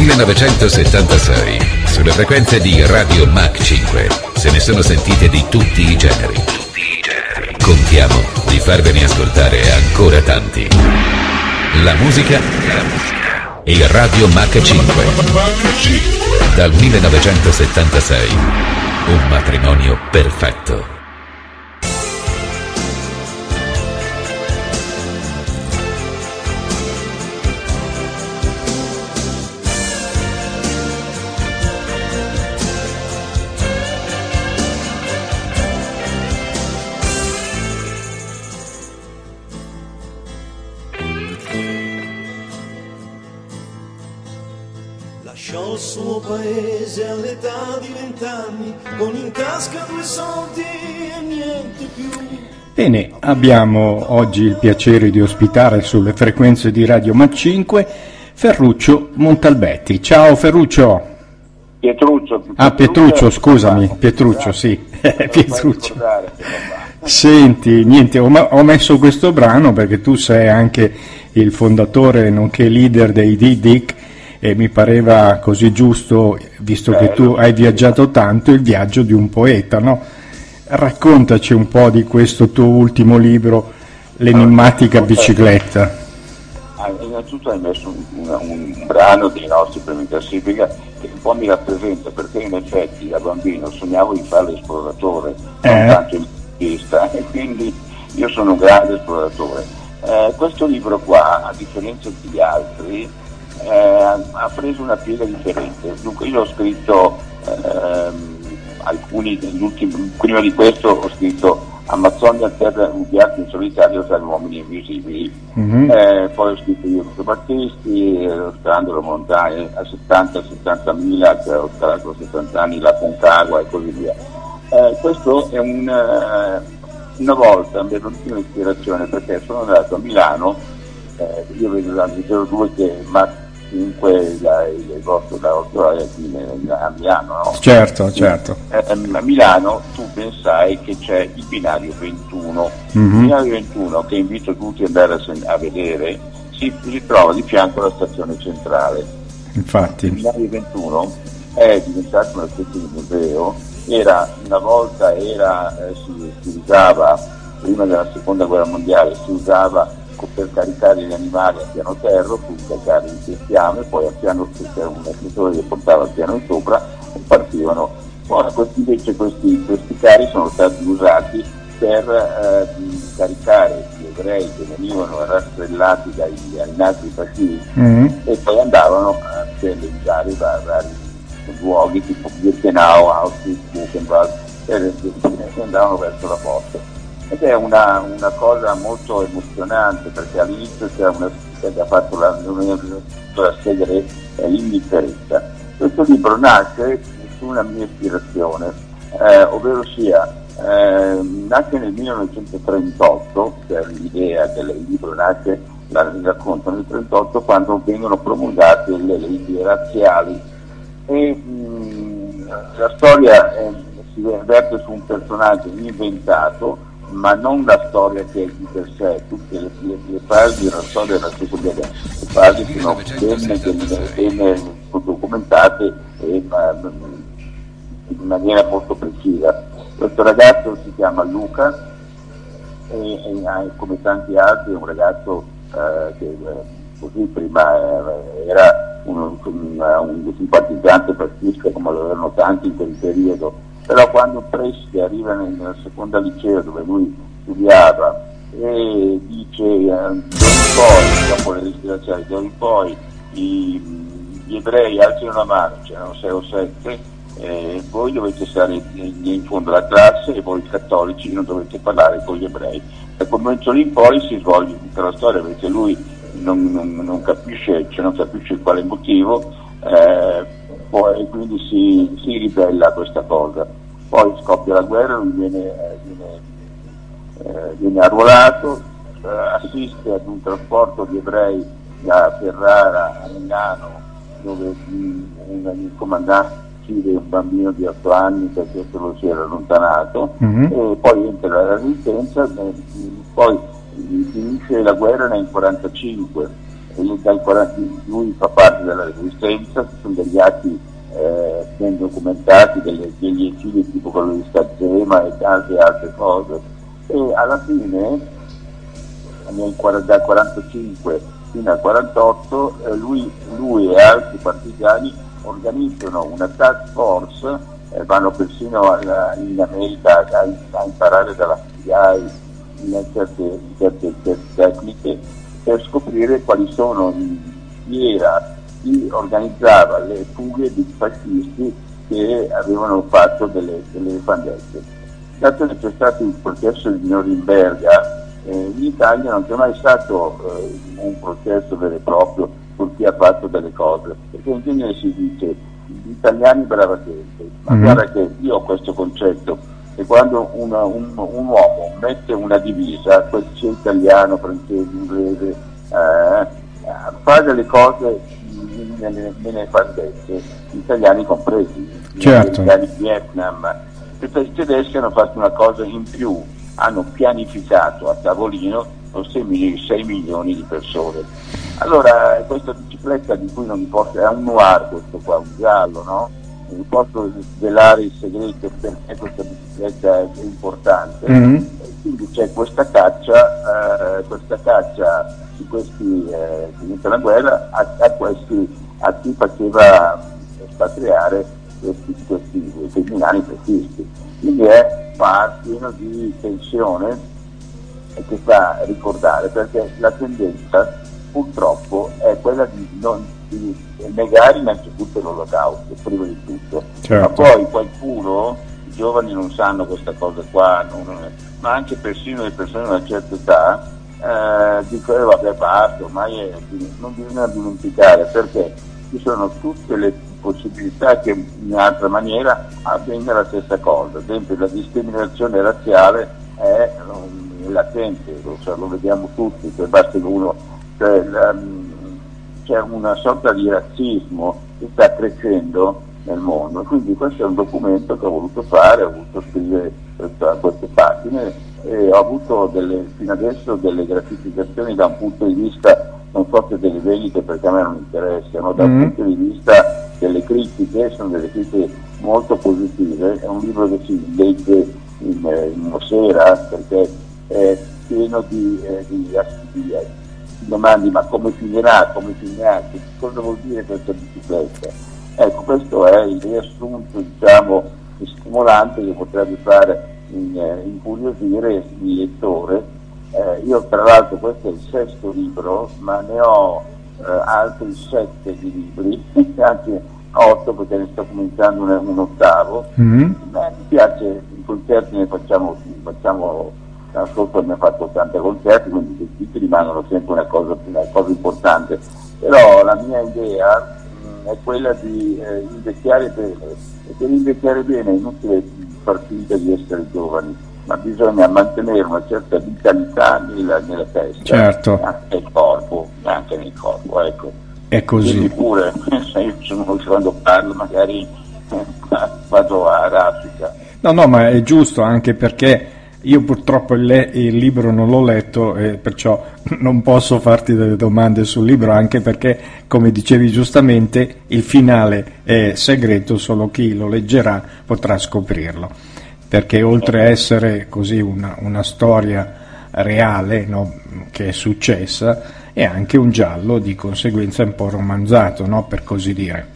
1976, sulle frequenze di Radio Mach 5, se ne sono sentite di tutti i generi. Contiamo di farvene ascoltare ancora tanti. La musica e Radio Mach 5. Dal 1976, un matrimonio perfetto. Lasciò il suo paese all'età di 20 anni, con in tasca 2 soldi e niente più. Bene, abbiamo oggi il piacere di ospitare sulle frequenze di Radio Mach 5 Ferruccio Montalbetti. Ciao Ferruccio. Pietruccio. Pietruccio, scusami, Pietruccio, sì. Pietruccio. Senti, niente, ho messo questo brano perché tu sei anche il fondatore nonché leader dei Dick, e mi pareva così giusto, visto che tu hai viaggiato tanto, il viaggio di un poeta, no? Raccontaci un po' di questo tuo ultimo libro, L'enigmatica bicicletta. Innanzitutto hai messo un brano dei nostri premi classifica che un po' mi rappresenta, perché in effetti da bambino sognavo di fare l'esploratore, non tanto il turista, e quindi io sono un grande esploratore. Questo libro qua, a differenza degli altri, ha preso una piega differente. Dunque io ho scritto alcuni degli ultimi, prima di questo ho scritto Amazzonia, terra un viaggio in solitario tra gli uomini invisibili, poi ho scritto io Lucio Battisti, scalando la montagna a 70.000, che ho scalato a 70 anni la Concagua e così via. Questo è una volta mi è venuta un'ispirazione, perché sono andato a Milano, io vedo dal 02 che Mach 5 il vostro è a Milano, no? Certo. A Milano tu pensai che c'è il binario 21. Il binario 21, che invito tutti ad andare a vedere, si trova di fianco alla stazione centrale. Infatti il binario 21 è diventato una specie di museo. Una volta si usava, prima della seconda guerra mondiale, si usava per caricare gli animali a piano terra, tu caricare il bestiame, poi a piano c'era un ascensore che portava al piano di sopra e partivano. Ora invece questi carri sono stati usati per caricare gli ebrei che venivano rastrellati dai nazi fascisti e poi andavano a televisare vari luoghi tipo Birkenau, Auschwitz, Buchenwald, e andavano verso la morte. Ed è una cosa molto emozionante, perché all'inizio c'era una che ha fatto la scegliere l'indifferenza. Questo libro nasce su una mia ispirazione, ovvero sia nasce nel 1938, per l'idea del libro nasce, il racconto nel 1938, quando vengono promulgate le leggi razziali, e la storia si verte su un personaggio inventato, ma non la storia che è di per sé. Tutte le fasi della storia della seconda guerra, le fasi sono bene documentate e in maniera molto precisa. Questo ragazzo si chiama Luca e come tanti altri è un ragazzo che così prima era un simpatizzante fascista, come lo erano tanti in quel periodo. Però quando Presci arriva nella seconda liceo dove lui studiava e dice d'ora in poi, dopo le leggi razziali, d'ora in poi gli ebrei alzano la mano, c'erano 6 o 7, voi dovete stare in fondo alla classe e voi cattolici non dovete parlare con gli ebrei. Da quel momento lì in poi si svolge tutta la storia, perché lui non capisce, non capisce quale motivo, poi quindi si ribella a questa cosa. Poi scoppia la guerra, lui viene arruolato, assiste ad un trasporto di ebrei da Ferrara a Milano, dove un comandante uccide un bambino di 8 anni perché se lo si era allontanato, e poi entra la resistenza, poi finisce la guerra nel 1945, lui fa parte della Resistenza, ci sono degli atti ben documentati, degli eccidi tipo quello di Stazzema e tante altre cose, e alla fine dal 45 fino al 48 lui e altri partigiani organizzano una task force, vanno persino in America a imparare dalla CIA certe tecniche per scoprire quali sono chi organizzava le fughe di fascisti che avevano fatto delle nefandezze. Dato che c'è stato il processo di Norimberga, in Italia non c'è mai stato un processo vero e proprio per chi ha fatto delle cose, perché in genere si dice gli italiani brava gente, ma guarda che io ho questo concetto, che quando un uomo mette una divisa, quel sia italiano, francese, inglese, fa delle cose nefandezze, gli italiani compresi, certo. Gli americani, Vietnam, i tedeschi hanno fatto una cosa in più, hanno pianificato a tavolino 6 milioni di persone. Allora questa bicicletta di cui non mi posso, è un noir questo qua, un giallo, no? Non mi posso svelare il segreto perché questa bicicletta è importante. Quindi c'è questa caccia di questi finita la guerra a chi faceva espatriare questi criminali fascisti. Quindi è pieno di tensione e che fa ricordare, perché la tendenza purtroppo è quella di negare innanzitutto l'olocausto, prima di tutto, certo. Ma poi qualcuno, i giovani non sanno questa cosa qua, ma anche persino le persone di una certa età dicono vabbè basta, ormai non bisogna dimenticare, perché ci sono tutte le possibilità che in un'altra maniera avvenga la stessa cosa. Ad esempio la discriminazione razziale è latente, lo vediamo tutti, cioè basta che uno, c'è una sorta di razzismo che sta crescendo nel mondo, quindi questo è un documento che ho voluto fare, ho voluto scrivere queste pagine e ho avuto fino adesso delle gratificazioni da un punto di vista, non so se delle vendite perché a me non interessano, da un punto di vista delle critiche, sono delle critiche molto positive, è un libro che si legge in una sera perché è pieno di domande, ma come finirà, che cosa vuol dire questa bicicletta? Ecco, questo è il riassunto, diciamo, stimolante che potrebbe fare incuriosire il lettore. Io tra l'altro questo è il 6º libro, ma ne ho altri 7 di libri, anche 8 perché ne sto cominciando un 8º. Mi piace, i concerti ne facciamo l'anno scorso abbiamo fatto 80 concerti, quindi i titoli rimangono sempre una cosa importante, però la mia idea è quella di invecchiare bene, e per invecchiare bene è inutile far finta di essere giovani, ma bisogna mantenere una certa vitalità nella testa, certo. anche nel corpo, ecco. È così. Quindi pure, quando parlo magari vado a raffica. No, ma è giusto, anche perché io purtroppo il libro non l'ho letto e perciò non posso farti delle domande sul libro, anche perché, come dicevi giustamente, il finale è segreto, solo chi lo leggerà potrà scoprirlo, perché oltre a essere così una storia reale, no, che è successa, è anche un giallo, di conseguenza un po' romanzato, no, per così dire.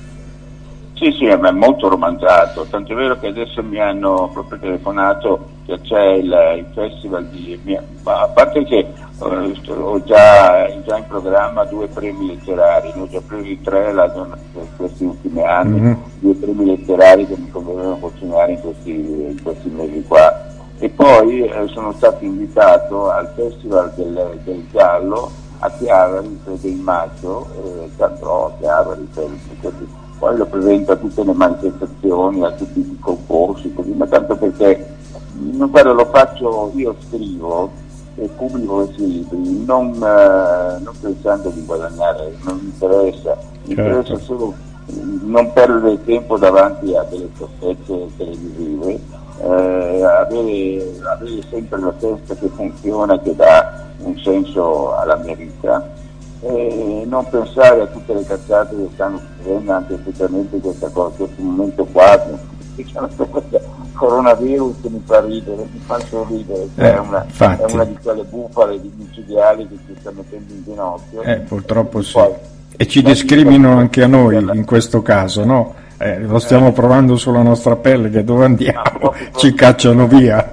Sì, è molto romanzato, tanto è vero che adesso mi hanno proprio telefonato che c'è il festival a parte che ho già in programma 2 premi letterari, ne ho già presi 3 questi ultimi anni, 2 premi letterari che mi convengono consegnare in questi mesi qua. E poi sono stato invitato al festival del giallo a Chiavari, credo in maggio, andrò a Chiavari poi lo presento a tutte le manifestazioni, a tutti i concorsi, così, ma tanto perché guarda, lo faccio, io scrivo e pubblico questi libri non pensando di guadagnare, non mi interessa, mi interessa solo non perdere tempo davanti a delle sofferenze televisive, avere sempre la testa che funziona, che dà un senso alla mia vita, e non pensare a tutte le cazzate che stanno succedendo anche effettivamente questo momento qua, coronavirus mi fa ridere, mi fa sorridere, è una di quelle bufale di micidiali che ci sta mettendo in ginocchio. Purtroppo sì. E ci discriminano anche a noi in questo caso, no? Lo stiamo provando sulla nostra pelle, che dove andiamo ci cacciano via.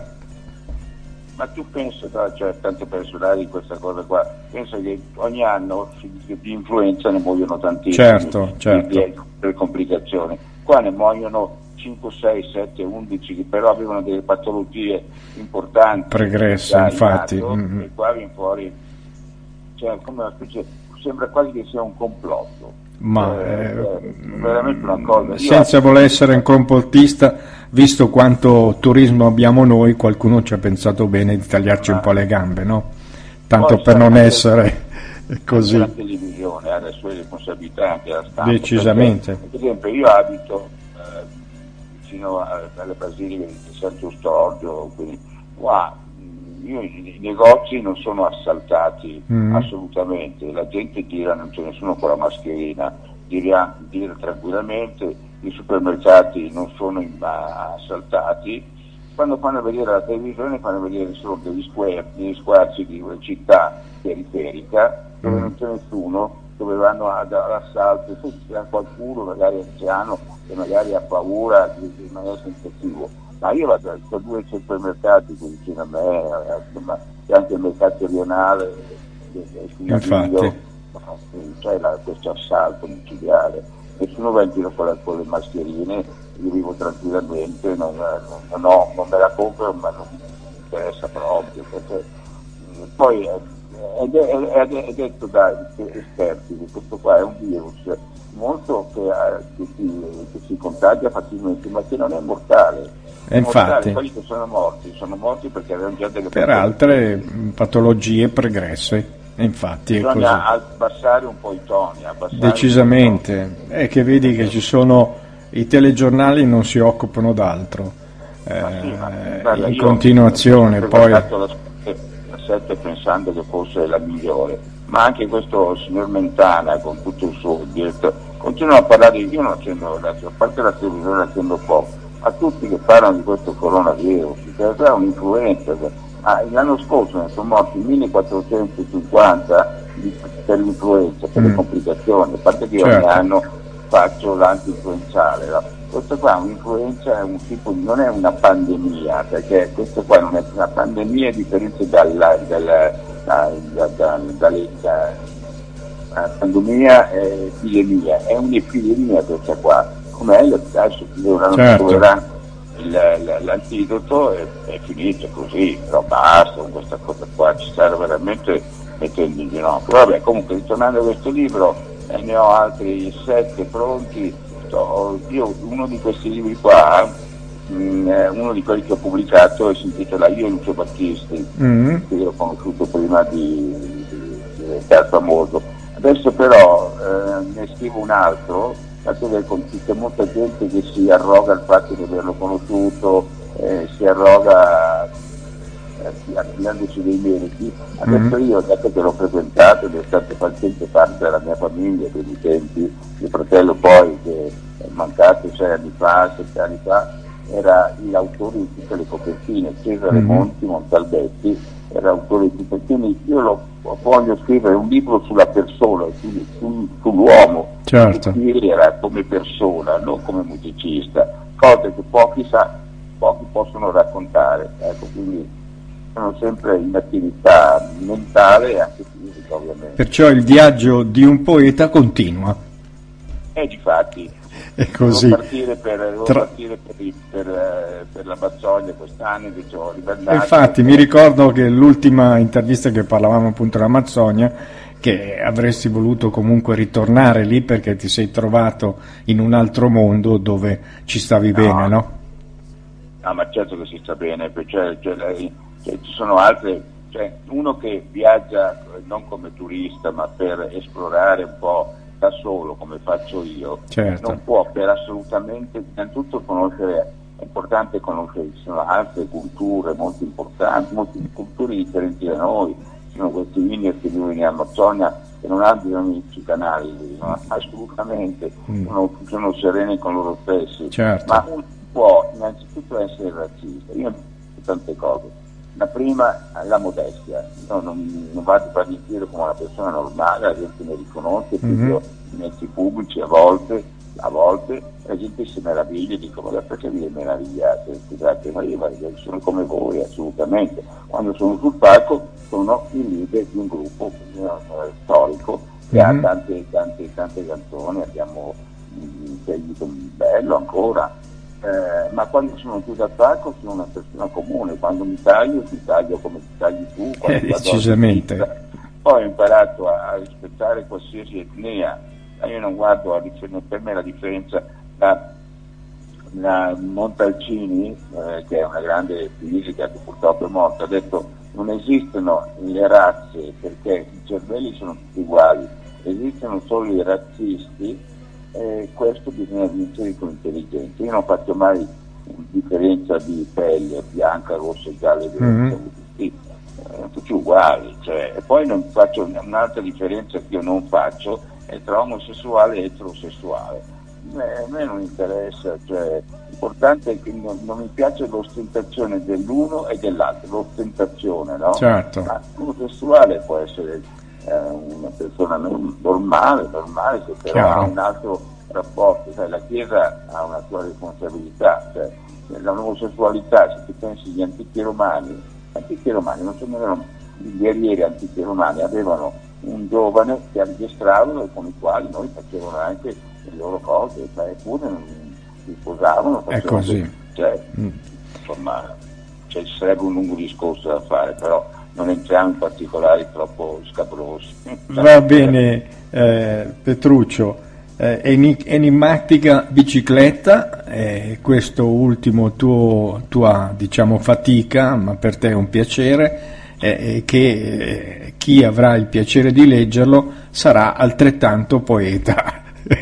Ma tu pensa, cioè, tanto per suonare di questa cosa qua, pensa che ogni anno di influenza ne muoiono tantissimi, certo. Per complicazioni. Qua ne muoiono 5, 6, 7, 11 che però avevano delle patologie importanti. Pregresse, infatti. E qua viene fuori, cioè, come una specie, sembra quasi che sia un complotto. Ma veramente una cosa. Senza voler essere un complottista, visto quanto turismo abbiamo noi, qualcuno ci ha pensato bene di tagliarci un po' le gambe, no? Tanto per non essere così. La televisione ha le sue responsabilità, anche la stampa. Decisamente. Perché, per esempio, io abito vicino alle basiliche di Santo Storgio, quindi qua i negozi non sono assaltati assolutamente, la gente gira, non c'è nessuno con la mascherina, gira tranquillamente, i supermercati non sono assaltati. Quando fanno vedere la televisione fanno vedere solo degli squarci di una città periferica dove non c'è nessuno, dove vanno all'assalto, se c'è qualcuno magari anziano che magari ha paura di rimanere sensativo. Ma io vado a 2 supermercati qui vicino a me, c'è anche il mercato rionale, infatti c'è questo assalto micidiale, nessuno va in giro con le mascherine, io vivo tranquillamente, non me la compro, ma non mi interessa proprio, perché poi è detto da esperti che questo qua è un virus molto che si contagia facilmente, ma che non è mortale. Infatti, quelli che sono morti perché avevano già delle per altre patologie pregresse. Infatti bisogna è così. Abbassare un po' i toni, decisamente. È che vedi che ci sono i telegiornali non si occupano d'altro, guarda, in continuazione. Poi la 7 pensando che fosse la migliore, ma anche questo signor Mentana con tutto il suo diretto continua a parlare. Io non accendo, a parte la televisione accendo poco, a tutti che parlano di questo coronavirus, che è un'influenza. L'anno scorso ne sono morti 1450 per l'influenza, per le complicazioni, a parte che io ogni anno faccio l'anti-influenzale. Questo qua è un'influenza, è un tipo non è una pandemia, perché questo qua non è una pandemia, a differenza dalla pandemia e epidemia, è un'epidemia questa qua, come adesso troveranno l'antidoto è finito così, però basta con questa cosa qua, ci sta veramente mettendo in ginocchio. Vabbè, comunque ritornando a questo libro, ne ho altri 7 pronti. Io uno di questi libri qua, uno di quelli che ho pubblicato, si intitola Io e Lucio Battisti, che io ho conosciuto prima di diventare famoso. Adesso però ne scrivo un altro, dato che c'è molta gente che si arroga il fatto di averlo conosciuto, si arroga affidandoci dei meriti. Adesso io, dato che l'ho frequentato ed è stato facente parte della mia famiglia per i tempi, mio fratello poi che è mancato 6 anni fa, 7 anni fa, era l'autore di tutte le copertine, Cesare Montalbetti era autore di tutte, quindi io voglio scrivere un libro sulla persona, sull'uomo, certo, chi era come persona, non come musicista, cose che pochi possono raccontare, ecco, quindi sono sempre in attività mentale e anche fisica, ovviamente. Perciò il viaggio di un poeta continua. Difatti. È così. Devo partire per l'Amazzonia quest'anno, invece ho ribaltato. Infatti mi ricordo che l'ultima intervista che parlavamo appunto dell'Amazzonia, che avresti voluto comunque ritornare lì perché ti sei trovato in un altro mondo dove ci stavi bene, no? No, ma certo che si sta bene, ci sono altre, uno che viaggia non come turista ma per esplorare un po' da solo come faccio io, certo, non può per assolutamente, innanzitutto conoscere, è importante conoscere, ci sono altre culture molto importanti, molte culture differenti da noi, ci sono questi indiani che vivono in Amazzonia che non abbiano i psicanalisi, no? Assolutamente, sono sereni con loro stessi, certo. Ma un può innanzitutto essere razzista. Io tante cose. La prima, la modestia. No, non vado a farmi dire come una persona normale, la gente mi riconosce, io in mezzi pubblici a volte la gente si meraviglia, dicono ma perché vi meravigliate? Scusate, ma io sono come voi, assolutamente. Quando sono sul palco sono il leader di un gruppo storico che ha tante canzoni, abbiamo un bello ancora. Ma quando sono chiuso al palco sono una persona comune, quando mi taglio ti taglio come ti tagli tu, decisamente. Poi ho imparato a rispettare qualsiasi etnia, io non guardo per me la differenza la Montalcini, che è una grande fisica che purtroppo è morta, ha detto non esistono le razze perché i cervelli sono tutti uguali, esistono solo i razzisti. Questo bisogna vincere con intelligenza. Io non faccio mai differenza di pelle, bianca, rossa, gialla, tutti uguali, cioè. E poi non faccio un'altra differenza che io non faccio è tra omosessuale e eterosessuale. A me non interessa, cioè, l'importante è che non mi piace l'ostentazione dell'uno e dell'altro, l'ostentazione, no? Certo. Ma l'omosessuale può essere una persona normale che però Chiaro. ha un altro rapporto, cioè la Chiesa ha una sua responsabilità, cioè l'omosessualità, se tu pensi gli antichi romani non sono gli guerrieri antichi romani, avevano un giovane che addestravano e con i quali noi facevano anche le loro cose, cioè eppure non si sposavano, è così. Cioè, insomma, ci sarebbe un lungo discorso da fare, però non entriamo in particolari troppo scabrosi. Va bene, Petruccio, enigmatica bicicletta, questo ultimo tua diciamo fatica, ma per te è un piacere, che chi avrà il piacere di leggerlo sarà altrettanto poeta.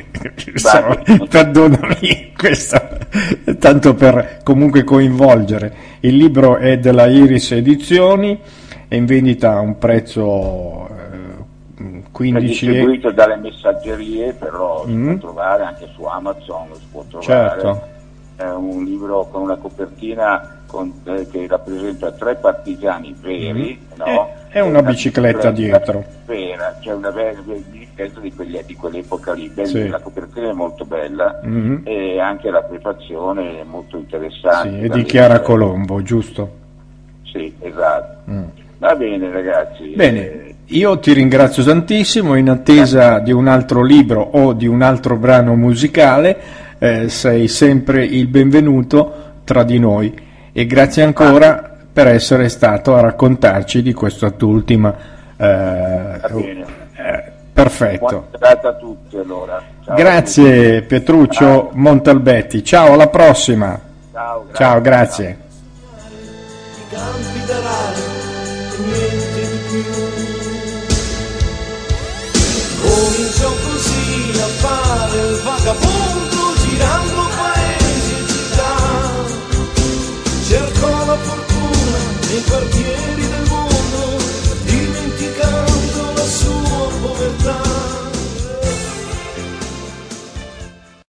Perdonami, questo tanto per comunque coinvolgere. Il libro è della Iris Edizioni, è in vendita a un prezzo 15 è distribuito dalle messaggerie, però si può trovare anche su Amazon, si può trovare. Certo. È un libro con una copertina che rappresenta 3 partigiani veri, no? È una bicicletta dietro. Vera, cioè una vera bicicletta di quell'epoca lì. Sì. La copertina è molto bella e anche la prefazione è molto interessante. Sì, è di Chiara Colombo, giusto? Sì, esatto. Va bene ragazzi. Bene. Io ti ringrazio tantissimo, in attesa di un altro libro o di un altro brano musicale, sei sempre il benvenuto tra di noi e grazie ancora per essere stato a raccontarci di questa tua ultima. Va bene. Perfetto. Buona serata a tutti allora. Ciao grazie Petruccio Montalbetti, ciao, alla prossima. Ciao, grazie. Ciao, grazie. I campi d'Arare e niente di più. Cominciò così a fare il vagabondo girando